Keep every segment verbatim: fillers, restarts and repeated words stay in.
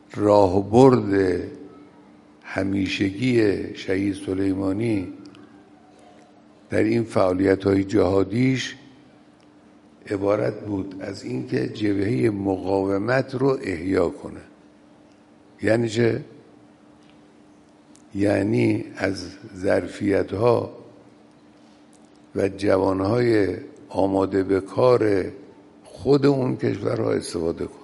راهبرد همیشگی شهید سلیمانی در این فعالیت‌های جهادیش عبارت بود از اینکه جبهه مقاومت رو احیا کنه. یعنی چه؟ یعنی از ظرفیت‌ها و جوانهای آماده به کار خود اون کشورها استفاده کنه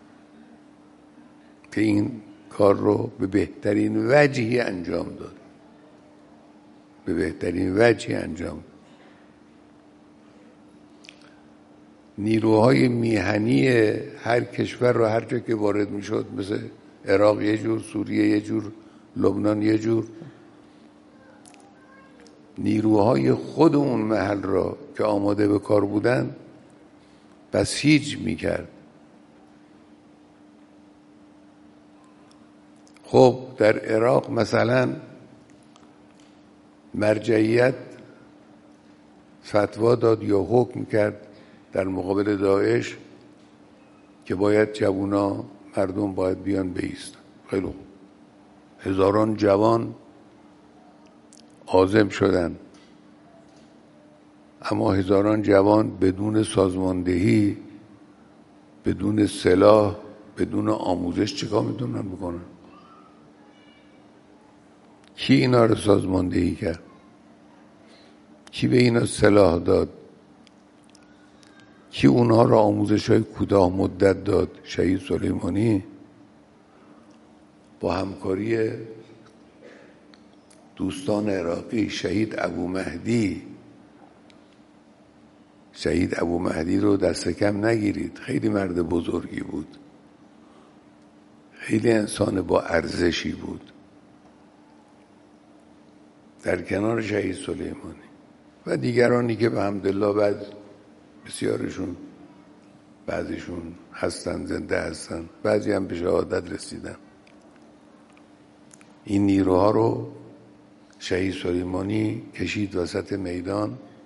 که این کار رو به بهترین وجهی انجام داد. به بهترین وجهی انجام داد. نیروهای میهنی هر کشور رو هر جا که وارد میشد، مثل عراق یه جور، سوریه یه جور، لبنان یه جور، نیروهای خود اون محل را که آماده به کار بودن بسیج میکرد. خب در عراق مثلا مرجعیت فتوا داد یا حکم کرد در مقابل داعش که باید جوونا، مردم باید بیان بایستن. خیلی خوب، هزاران جوان عازم شدن، اما هزاران جوان بدون سازماندهی، بدون سلاح، بدون آموزش چیکار میتونن بکنن؟ کی اینا رو سازماندهی کرد؟ کی به اینا سلاح داد؟ کی اونها را آموزش های کوتاه مدت داد؟ شهید سلیمانی با همکاری دوستان عراقی. شهید ابو مهدی شهید ابو مهدی رو دست کم نگیرید، خیلی مرد بزرگی بود، خیلی انسان با ارزشی بود. در کنار شهید سلیمانی و دیگرانی که به حمدالله بعد بسیارشون بعضیشون هستن، زنده هستن، بعضی هم به شهادت رسیدن، این نیروها رو شهید سلیمانی کشید وسط میدان